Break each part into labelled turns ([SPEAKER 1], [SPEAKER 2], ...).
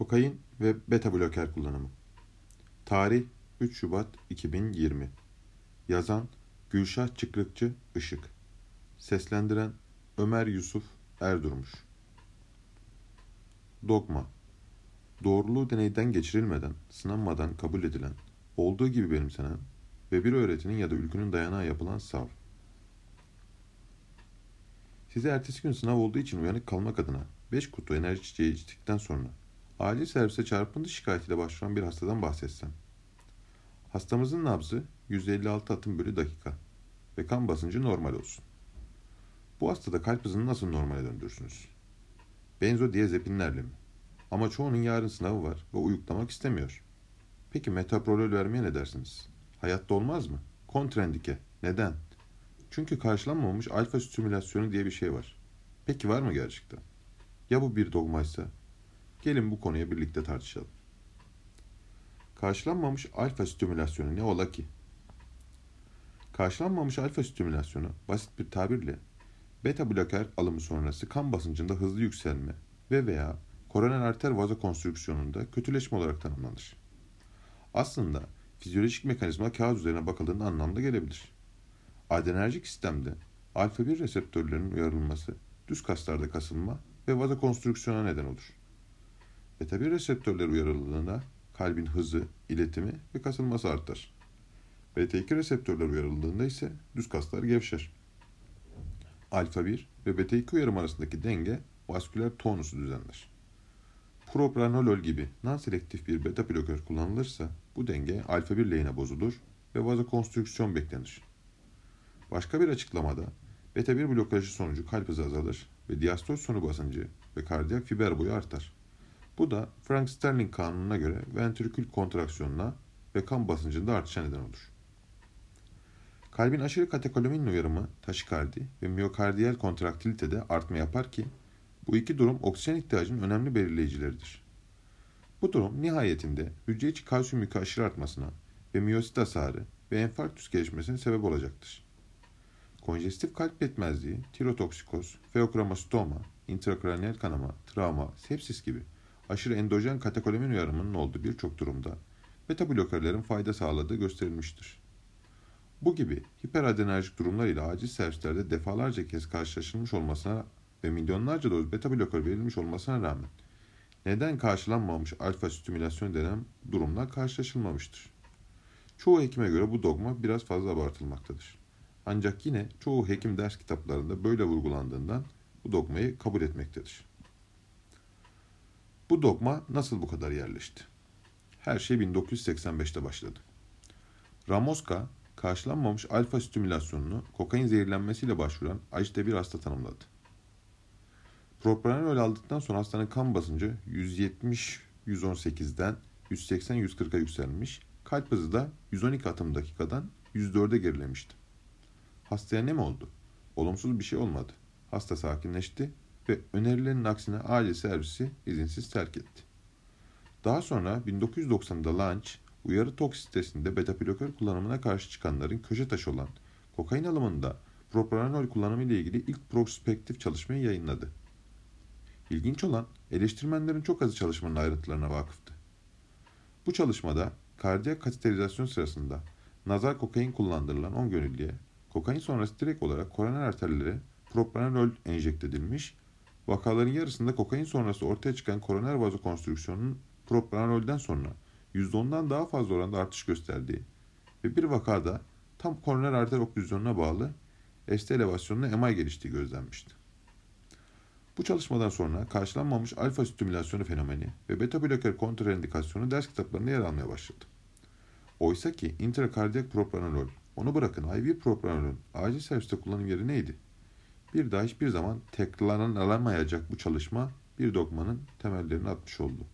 [SPEAKER 1] Kokain ve beta bloker kullanımı. Tarih 3 Şubat 2020. Yazan Gülşah Çıkrıkçı Işık. Seslendiren Ömer Yusuf Erdurmuş. Dogma. Doğruluğu deneyden geçirilmeden, sınanmadan kabul edilen, olduğu gibi benimsenen ve bir öğretinin ya da ülkünün dayanağı yapılan sav. Size ertesi gün sınav olduğu için uyanık kalmak adına 5 kutu enerji içeceği içtikten sonra acil servise çarpıntı şikayetiyle başvuran bir hastadan bahsetsem. Hastamızın nabzı 156 atım bölü dakika ve kan basıncı normal olsun. Bu hastada kalp hızını nasıl normale döndürürsünüz? Benzodiazepinlerle mi? Ama çoğunun yarın sınavı var ve uyuklamak istemiyor. Peki metoprolol vermeye ne dersiniz? Hayatta olmaz mı? Kontrendike. Neden? Çünkü karşılanmamış alfa stimülasyonu diye bir şey var. Peki var mı gerçekten? Ya bu bir dogmaysa? Gelin bu konuya birlikte tartışalım. Karşılanmamış alfa stimülasyonu ne ola ki? Karşılanmamış alfa stimülasyonu basit bir tabirle beta bloker alımı sonrası kan basıncında hızlı yükselme ve veya koroner arter vazokonstrüksiyonunda kötüleşme olarak tanımlanır. Aslında fizyolojik mekanizma kağıt üzerine bakıldığında anlamda gelebilir. Adrenerjik sistemde alfa 1 reseptörlerinin uyarılması düz kaslarda kasılma ve vazokonstrüksiyona neden olur. Beta 1 reseptörleri uyarıldığında kalbin hızı, iletimi ve kasılması artar. Beta 2 reseptörler uyarıldığında ise düz kaslar gevşer. Alfa 1 ve beta 2 uyarım arasındaki denge vasküler tonusu düzenler. Propranolol gibi non-selektif bir beta bloker kullanılırsa bu denge alfa 1 lehine bozulur ve vazokonstrüksiyon beklenir. Başka bir açıklamada beta 1 blokajı sonucu kalp hızı azalır ve diastol sonu basıncı ve kardiyak fiber boyu artar. Bu da Frank-Starling kanununa göre ventrikül kontraksiyonuna ve kan basıncında artışa neden olur. Kalbin aşırı katekolaminin uyarımı taşikardi ve miyokardiyal kontraktilitede artma yapar ki bu iki durum oksijen ihtiyacının önemli belirleyicileridir. Bu durum nihayetinde hücre içi kalsiyum yükü aşırı artmasına ve miyosit hasarı ve enfarktüs gelişmesine sebep olacaktır. Konjestif kalp yetmezliği, tirotoksikoz, feokromasitoma, intrakraniyal kanama, travma, sepsis gibi aşırı endojen katekolamin uyarımının olduğu birçok durumda beta blokerlerin fayda sağladığı gösterilmiştir. Bu gibi hiperadrenerjik durumlar ile acil servislerde defalarca kez karşılaşılmış olmasına ve milyonlarca doz beta bloker verilmiş olmasına rağmen neden karşılanmamış alfa stimülasyon denen durumlar karşılaşılmamıştır? Çoğu hekime göre bu dogma biraz fazla abartılmaktadır. Ancak yine çoğu hekim ders kitaplarında böyle vurgulandığından bu dogmayı kabul etmektedir. Bu dogma nasıl bu kadar yerleşti? Her şey 1985'te başladı. Ramoska, karşılanmamış alfa stimülasyonunu kokain zehirlenmesiyle başvuran ajite bir hasta tanımladı. Propranolol aldıktan sonra hastanın kan basıncı 170-118'den 180-140'a yükselmiş, kalp hızı da 112 atım dakikadan 104'e gerilemişti. Hastaya ne mi oldu? Olumsuz bir şey olmadı. Hasta sakinleşti ve önerilerin aksine acil servisi izinsiz terk etti. Daha sonra 1990'da Launch, uyarı toksitesinde beta bloker kullanımına karşı çıkanların köşe taşı olan kokain alımında propranolol kullanımı ile ilgili ilk prospektif çalışmayı yayınladı. İlginç olan eleştirmenlerin çok azı çalışmanın ayrıntılarına vakıftı. Bu çalışmada kardiyak kateterizasyon sırasında nazal kokain kullandırılan 10 gönüllüye kokain sonrası direkt olarak koroner arterlere propranolol enjekte edilmiş, vakaların yarısında kokain sonrası ortaya çıkan koroner vazokonstrüksiyonun propranololden sonra %10'dan daha fazla oranda artış gösterdiği ve bir vakada tam koroner arter oklüzyonuna bağlı ST elevasyonuna MI geliştiği gözlenmişti. Bu çalışmadan sonra karşılanmamış alfa stimülasyonu fenomeni ve beta bloker kontraindikasyonu ders kitaplarında yer almaya başladı. Oysa ki intrakardiyak propranolol, onu bırakın IV propranolol acil serviste kullanım yeri neydi? Bir daha hiçbir zaman tekrarlanamayacak bu çalışma bir dogmanın temellerini atmış oldu.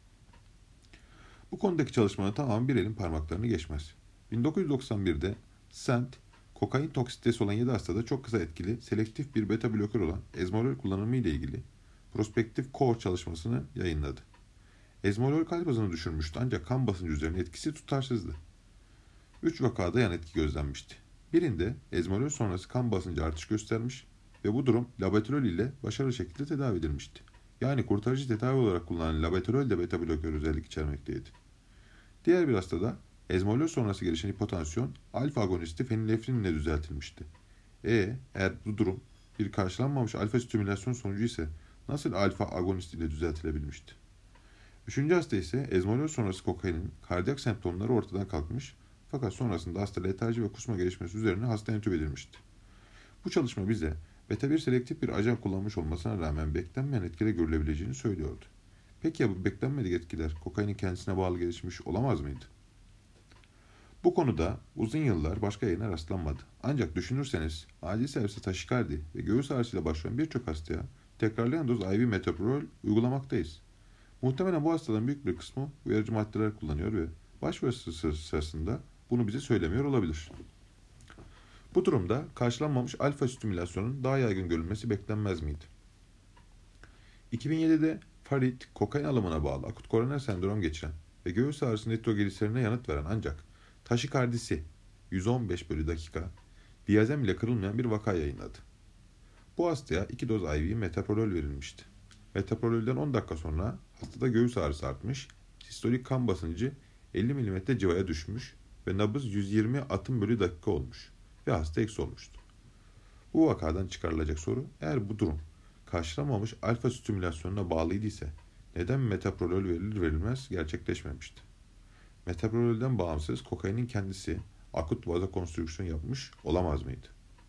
[SPEAKER 1] Bu konudaki çalışmanın tamamı bir elin parmaklarını geçmez. 1991'de Sent, kokain toksitesi olan 7 hastada çok kısa etkili, selektif bir beta bloker olan ezmolol kullanımı ile ilgili prospektif core çalışmasını yayınladı. Ezmolol kalp hızını düşürmüştü ancak kan basıncı üzerine etkisi tutarsızdı. 3 vakada yan etki gözlenmişti. Birinde ezmolol sonrası kan basıncı artış göstermiş ve bu durum labetalol ile başarılı şekilde tedavi edilmişti. yani kurtarıcı tedavi olarak kullanılan labetalol de beta blokör özellik içermekteydi. Diğer bir hastada ezmolol sonrası gelişen hipotansiyon alfa agonisti fenilefrin ile düzeltilmişti. Eğer bu durum bir karşılanmamış alfa stimülasyon sonucu ise nasıl alfa agonist ile düzeltilebilmişti? Üçüncü hasta ise ezmolol sonrası kokainin kardiyak semptomları ortadan kalkmış fakat sonrasında hasta letarji ve kusma gelişmesi üzerine hasta entübe edilmişti. Bu çalışma bize beta 1 selektif bir ajan kullanmış olmasına rağmen beklenmeyen etkiler görülebileceğini söylüyordu. Peki ya bu beklenmedik etkiler kokainin kendisine bağlı gelişmiş olamaz mıydı? Bu konuda uzun yıllar başka yayına rastlanmadı. Ancak düşünürseniz acil servise taşikardi ve göğüs ağrısıyla başlayan birçok hastaya tekrarlayan doz IV metoprolol uygulamaktayız. Muhtemelen bu hastaların büyük bir kısmı uyarıcı maddeler kullanıyor ve başvurusu sırasında bunu bize söylemiyor olabilir. Bu durumda karşılanmamış alfa stimülasyonun daha yaygın görülmesi beklenmez miydi? 2007'de Farid, kokain alımına bağlı akut koroner sendrom geçiren ve göğüs ağrısı nitrogliserine yanıt veren ancak taşikardisi 115 bölü dakika diazem ile kırılmayan bir vaka yayınladı. Bu hastaya 2 doz IV metoprolol verilmişti. Metoprololden 10 dakika sonra hastada göğüs ağrısı artmış, sistolik kan basıncı 50 mm civaya düşmüş ve nabız 120 atım bölü dakika olmuş ve hasta eksi olmuştu. Bu vakadan çıkarılacak soru, eğer bu durum karşılamamış alfa stimülasyonuna bağlıydı ise neden metoprolol verilir verilmez gerçekleşmemişti? Metoprololden bağımsız kokainin kendisi akut vazokonstrüksiyon yapmış olamaz mıydı?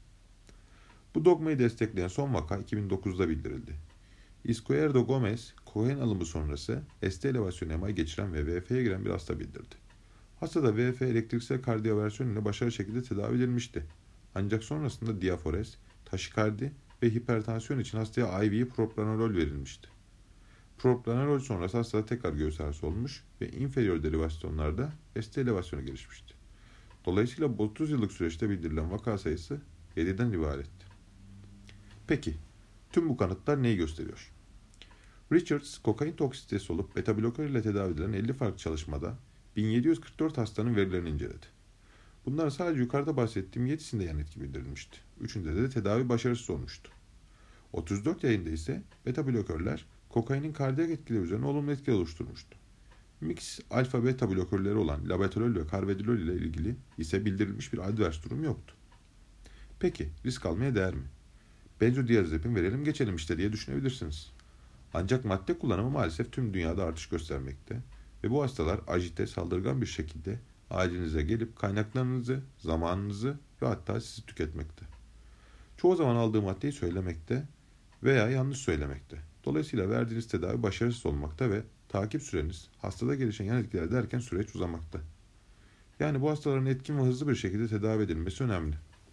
[SPEAKER 1] Bu dogmayı destekleyen son vaka 2009'da bildirildi. Izquierdo Gomez, kokain alımı sonrası ST elevasyon MI geçiren ve VF'ye giren bir hasta bildirdi. Hastada VF elektriksel kardiyoversiyon ile başarılı şekilde tedavi edilmişti. Ancak sonrasında diafores, taşikardi ve hipertansiyon için hastaya IV propranolol verilmişti. Propranolol sonrası hastada tekrar göğüs ağrısı olmuş ve inferior derivasyonlarda ST elevasyonu gelişmişti. Dolayısıyla 30 yıllık süreçte bildirilen vaka sayısı 7'den ibaretti. Peki, tüm bu kanıtlar neyi gösteriyor? Richards, kokain toksitesi olup beta blokör ile tedavi edilen 50 farklı çalışmada 1744 hastanın verilerini inceledi. Bunların sadece yukarıda bahsettiğim 7'sinde yan etki bildirilmişti. 3'ünde de tedavi başarısız olmuştu. 34 yayında ise beta blokörler kokainin kardiyak etkileri üzerine olumlu etki oluşturmuştu. Mix alfa beta blokörleri olan labetalol ve carvedilol ile ilgili ise bildirilmiş bir advers durum yoktu. Peki risk almaya değer mi? Benzodiazepin verelim geçelim işte diye düşünebilirsiniz. Ancak madde kullanımı maalesef tüm dünyada artış göstermekte ve bu hastalar ajite, saldırgan bir şekilde acilinize gelip kaynaklarınızı, zamanınızı ve hatta sizi tüketmekte. Çoğu zaman aldığı maddeyi söylemekte veya yanlış söylemekte. Dolayısıyla verdiğiniz tedavi başarısız olmakta ve takip süreniz, hastada gelişen yan etkiler derken süreç uzamakta. Yani bu hastaların etkin ve hızlı bir şekilde tedavi edilmesi önemli.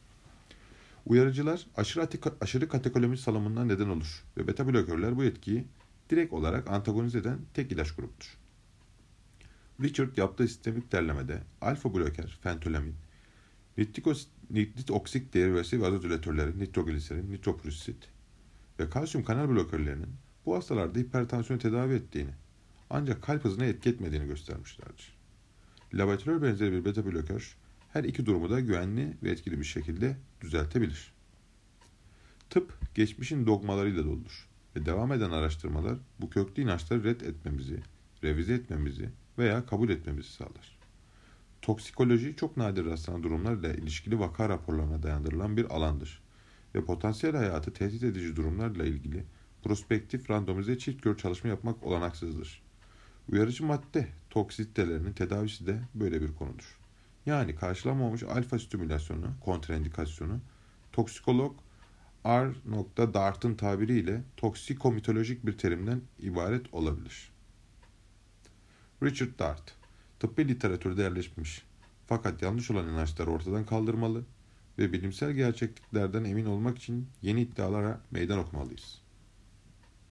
[SPEAKER 1] Uyarıcılar aşırı katekolami salımından neden olur ve beta blokörler bu etkiyi direkt olarak antagonize eden tek ilaç grubudur. Richard yaptığı sistemik derlemede alfa bloker, fentolamin, nitrit oksit derivasi vazodilatörleri, nitrogliserin, nitroprusit ve kalsiyum kanal blokörlerinin bu hastalarda hipertansiyonu tedavi ettiğini ancak kalp hızına etki etmediğini göstermişlerdir. Labetalol benzeri bir beta blokör her iki durumu da güvenli ve etkili bir şekilde düzeltebilir. Tıp geçmişin dogmalarıyla doludur ve devam eden araştırmalar bu köklü inançları red etmemizi, revize etmemizi veya kabul etmemizi sağlar. Toksikoloji çok nadir rastlanan durumlarla ilişkili vaka raporlarına dayandırılan bir alandır ve potansiyel hayatı tehdit edici durumlarla ilgili prospektif randomize çift gör çalışma yapmak olanaksızdır. Uyarıcı madde toksitelerinin tedavisi de böyle bir konudur. Yani karşılanmamış alfa stimülasyonu, kontraindikasyonu, toksikolog R. Dart'ın tabiriyle toksikomitolojik bir terimden ibaret olabilir. Richard Dart, tıbbi literatürde yerleşmiş fakat yanlış olan inançları ortadan kaldırmalı ve bilimsel gerçekliklerden emin olmak için yeni iddialara meydan okumalıyız.